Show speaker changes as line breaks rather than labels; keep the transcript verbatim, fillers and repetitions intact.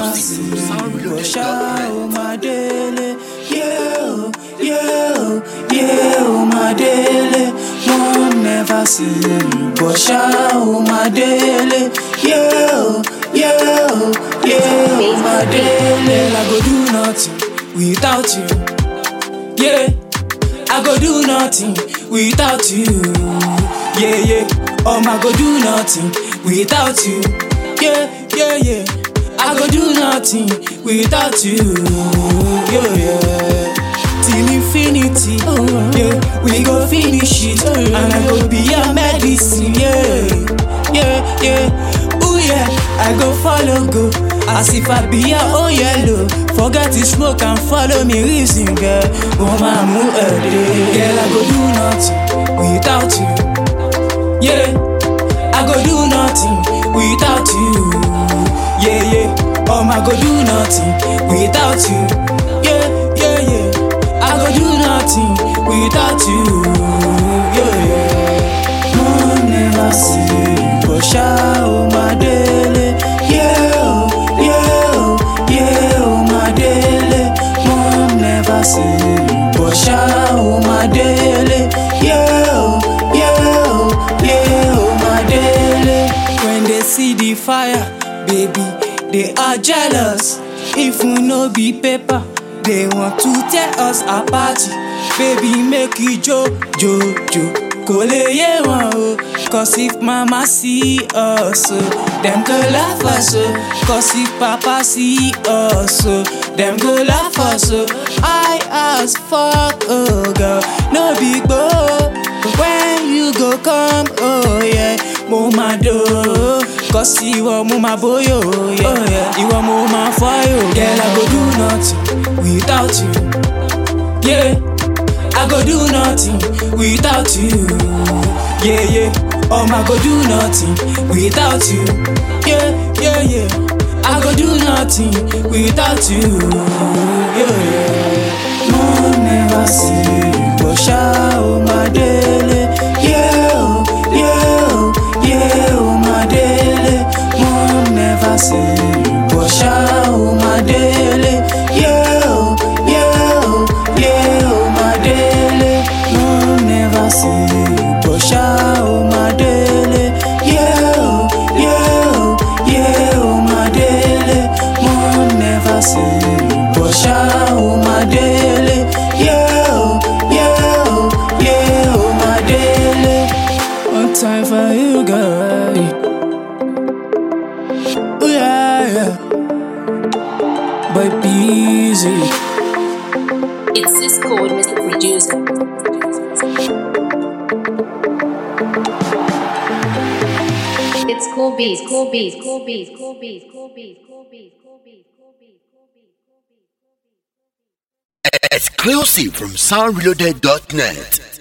exclusive from soundreloaded.net.
Yeah, yeah, yeah, my daily. One never see but show my daily. Yeah, yeah, yeah, my daily. I go do nothing without you. Yeah, I go do nothing without you. Yeah, yeah, um, I go do nothing without you. Yeah, yeah, yeah, I go do nothing without you. Yeah, yeah. Till infinity, yeah, we go finish it, and I go be your medicine, yeah, yeah, yeah. Oh yeah, I go follow go, as if I be your own yellow. Forget to smoke and follow me reason, girl. Oh my move girl, I go do nothing without you. Yeah, I go do nothing without you. Yeah, yeah, um, I go do nothing without you. Yeah, yeah, yeah, I go do nothing without you. Yeah, yeah. No never see but show my daily. Yeah, yeah, yeah, my daily. Mom never see but show my daily. Yeah, yeah, yeah, my daily. When they see the fire, baby, they are jealous. If we no be paper, they want to tear us apart. Baby, make you jo, jo, jo. Kole ye wan o. Cause if mama see us, them go laugh us. Cause if papa see us, them go laugh us. I ask fuck, oh girl, no big boy. When you go come, oh yeah, mo ma do. Cause you are mo ma boy, oh yeah, you are mo ma fire. Girl, I go do nothing without you. Yeah, I go do nothing without you. Yeah, yeah, um, I go do nothing without you. Yeah, yeah, yeah, I go do nothing without you. Yeah, yeah. No never see but show my daily. Yeah, yeah, yeah, my daily. Mom never see but show my daily. Yeah, yeah, yeah, my daily. Mom never see but show my daily. Yeah, yeah, yeah, my daily. Mom never see but show my daily. Yeah, yeah, yeah, my daily. One time for you, girl. Oh yeah, yeah. But busy.
It's this code, Mister Producer. It's cool beats, cool beats, cool beats, cool beats, cool beats, cool beats, cool beats, cool beats, cool beats, cool beats.
Exclusive from soundreloaded dot net.